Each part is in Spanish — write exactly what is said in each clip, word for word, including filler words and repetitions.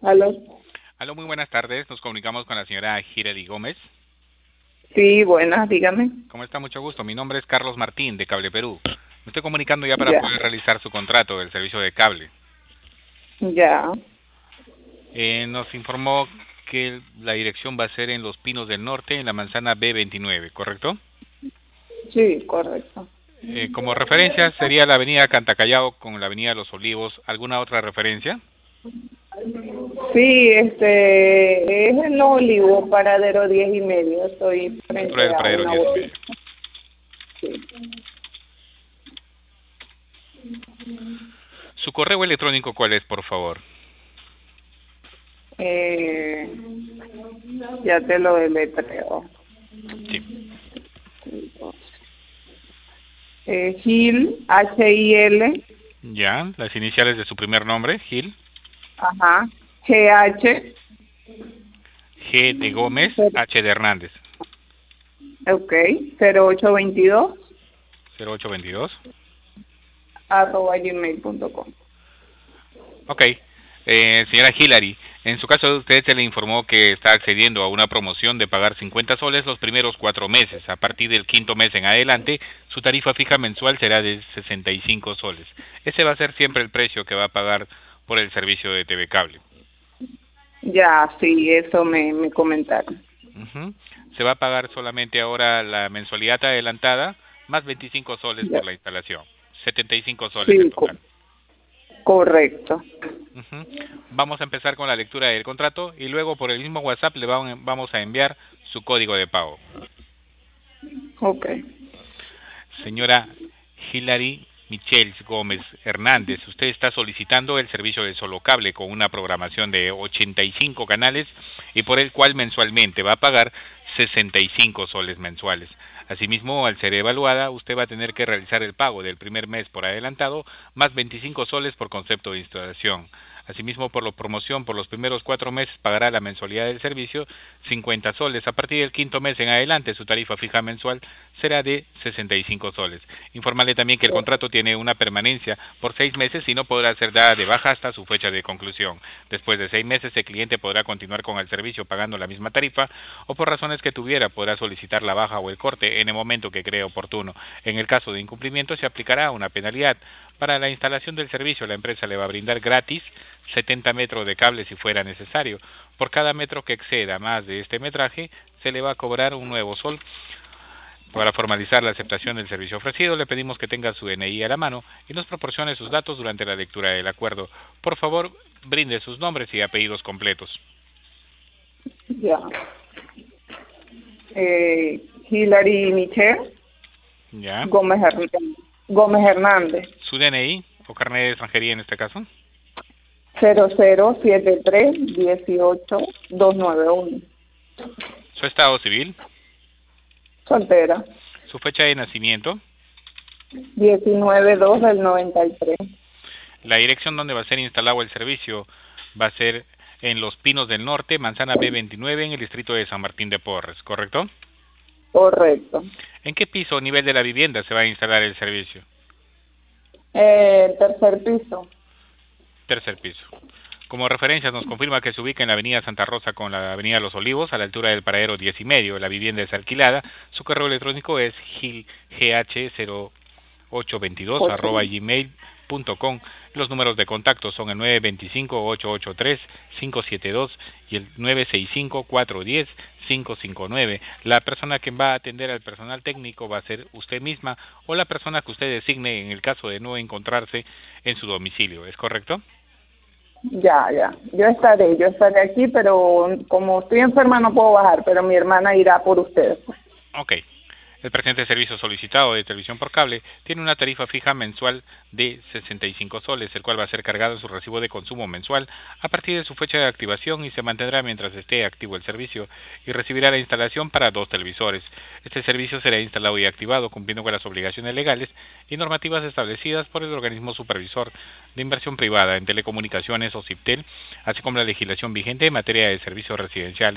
Aló. Aló, muy buenas tardes. Nos comunicamos con la señora Hilary Gómez. Sí, buenas, dígame. ¿Cómo está? Mucho gusto. Mi nombre es Carlos Martín, de Cable Perú. Me estoy comunicando ya para Ya, poder realizar su contrato del servicio de cable. ya. Eh, nos informó que la dirección va a ser en Los Pinos del Norte, en la manzana B veintinueve, ¿correcto? Sí, correcto. Eh, como referencia sería la avenida Cantacallao con la avenida Los Olivos. ¿Alguna otra referencia? Sí, este es en Olivo, paradero diez y medio. Estoy Altura frente del a paradero una diez y medio. bodega. Sí. ¿Su correo electrónico cuál es, por favor? Eh, ya te lo deletreo. Sí. Eh, Gil, H I L, Ya, las iniciales de su primer nombre, Gil. ajá, G H, G de Gómez, H de Hernández. ok, cero ocho veintidós cero ocho veintidós. arroba gmail punto com. Ok. Eh, señora Hilary, en su caso usted se le informó que está accediendo a una promoción de pagar cincuenta soles los primeros cuatro meses. A partir del quinto mes en adelante, su tarifa fija mensual será de sesenta y cinco soles. Ese va a ser siempre el precio que va a pagar por el servicio de T V Cable. Ya, sí, eso me, me comentaron. Ujú. Se va a pagar solamente ahora la mensualidad adelantada más veinticinco soles Ya. por la instalación. setenta y cinco soles en Sí, co- total. correcto. Ujú. Vamos a empezar con la lectura del contrato y luego por el mismo WhatsApp le vamos a enviar su código de pago. Ok. Señora Hilary Michels Gómez Hernández, usted está solicitando el servicio de solo cable con una programación de ochenta y cinco canales y por el cual mensualmente va a pagar sesenta y cinco soles mensuales. Asimismo, al ser evaluada, usted va a tener que realizar el pago del primer mes por adelantado más veinticinco soles por concepto de instalación. Asimismo, por la promoción, por los primeros cuatro meses pagará la mensualidad del servicio cincuenta soles. A partir del quinto mes en adelante, su tarifa fija mensual será de sesenta y cinco soles. Informarle también que el contrato tiene una permanencia por seis meses y no podrá ser dada de baja hasta su fecha de conclusión. Después de seis meses, el cliente podrá continuar con el servicio pagando la misma tarifa o por razones que tuviera podrá solicitar la baja o el corte en el momento que cree oportuno. En el caso de incumplimiento, se aplicará una penalidad. Para la instalación del servicio, la empresa le va a brindar gratis setenta metros de cable si fuera necesario. Por cada metro que exceda más de este metraje, se le va a cobrar un nuevo sol. Para formalizar la aceptación del servicio ofrecido, le pedimos que tenga su D N I a la mano y nos proporcione sus datos durante la lectura del acuerdo. Por favor, brinde sus nombres y apellidos completos. Ya. Eh, Hilary Michelle ¿Ya? Gómez Hernández. Gómez Hernández. ¿Su D N I o carnet de extranjería en este caso? cero cero siete tres uno ocho dos nueve uno. ¿Su estado civil? Soltera. ¿Su fecha de nacimiento? diecinueve dos del noventa y tres. La dirección donde va a ser instalado el servicio va a ser en Los Pinos del Norte, manzana B veintinueve, en el distrito de San Martín de Porres, ¿correcto? Correcto. ¿En qué piso o nivel de la vivienda se va a instalar el servicio? Eh, tercer piso. Tercer piso. Como referencia nos confirma que se ubica en la avenida Santa Rosa con la avenida Los Olivos, a la altura del paradero diez y medio. La vivienda es alquilada. Su correo electrónico es gil g h cero ocho veintidós ocho. arroba gmail punto com. Los números de contacto son el nueve dos cinco, ocho ocho tres, cinco siete dos y el nueve seis cinco, cuatro uno cero, cinco cinco nueve. La persona que va a atender al personal técnico va a ser usted misma o la persona que usted designe en el caso de no encontrarse en su domicilio. ¿Es correcto? Ya, ya. Yo estaré, yo estaré aquí, pero como estoy enferma no puedo bajar, pero mi hermana irá por ustedes. Ok. El presente servicio solicitado de televisión por cable tiene una tarifa fija mensual de sesenta y cinco soles, el cual va a ser cargado en su recibo de consumo mensual a partir de su fecha de activación y se mantendrá mientras esté activo el servicio y recibirá la instalación para dos televisores. Este servicio será instalado y activado cumpliendo con las obligaciones legales y normativas establecidas por el organismo supervisor de inversión privada en telecomunicaciones o CIPTEL, así como la legislación vigente en materia de servicios residenciales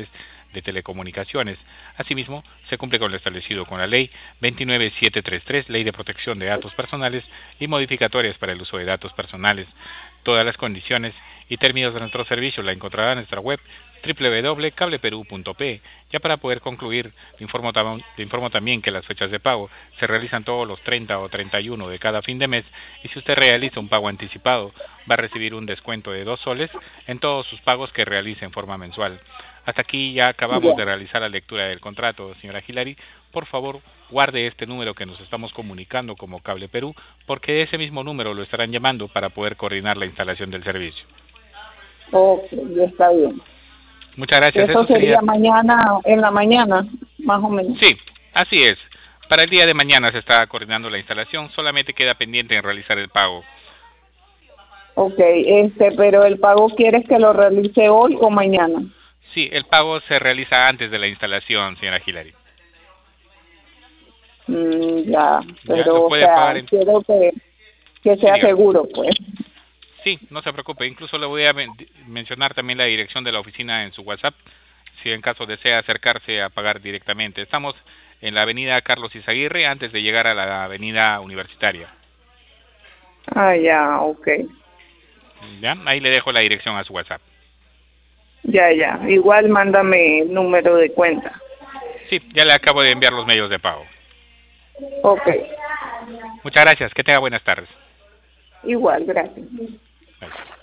de Telecomunicaciones. Asimismo, se cumple con lo establecido con la Ley veintinueve mil setecientos treinta y tres, Ley de Protección de Datos Personales y modificatorias para el uso de datos personales. Todas las condiciones y términos de nuestro servicio la encontrará en nuestra web doble u doble u doble u punto cable perú punto pe. Ya para poder concluir, le informo, le informo también que las fechas de pago se realizan todos los treinta o treinta y uno de cada fin de mes, y si usted realiza un pago anticipado, va a recibir un descuento de dos soles en todos sus pagos que realice en forma mensual. Hasta aquí ya acabamos de realizar la lectura del contrato, señora Hilary. Por favor, guarde este número que nos estamos comunicando como Cable Perú, porque ese mismo número lo estarán llamando para poder coordinar la instalación del servicio. Ok, ya está bien. Muchas gracias. Eso, Eso sería, sería mañana, en la mañana, más o menos. Sí, así es. Para el día de mañana se está coordinando la instalación, solamente queda pendiente en realizar el pago. Ok, este, pero el pago quieres que lo realice hoy o mañana. Sí, el pago se realiza antes de la instalación, señora Hilary. Mm, ya, pero ya, lo puede o sea, pagar en... quiero que, que sea sí, seguro, pues. Sí, no se preocupe. Incluso le voy a men mencionar también la dirección de la oficina en su WhatsApp, si en caso desea acercarse a pagar directamente. Estamos en la avenida Carlos Izaguirre, antes de llegar a la avenida Universitaria. Ah, ya, ok. ¿Ya? Ahí le dejo la dirección a su WhatsApp. Ya, ya. Igual mándame el número de cuenta. Sí, ya le acabo de enviar los medios de pago. Ok. Muchas gracias. Que tenga buenas tardes. Igual, gracias. Gracias.